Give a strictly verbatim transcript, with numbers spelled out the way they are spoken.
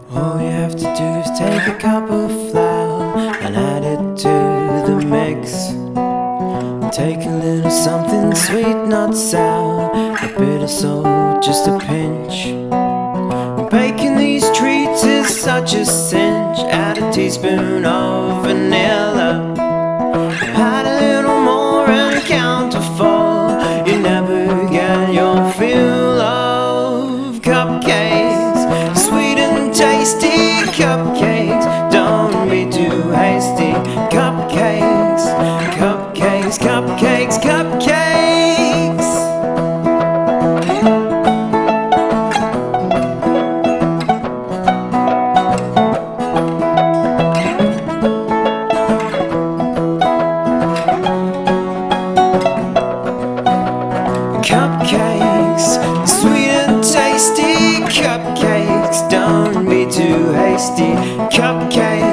All you have to do is take a cup of flour and add it to the mix. Take a little something sweet, not sour, a bit of salt, just a pinch. Baking these treats is such a cinch. Add a teaspoon of vanilla, add a little more and count to four. You never get your fill of cupcakes, sweet and tasty cupcakes. Don't be too hasty. Cupcakes, cupcakes, cupcakes, cupcakes. Cupcakes, sweet and tasty cupcakes. Don't be too hasty. Cupcakes.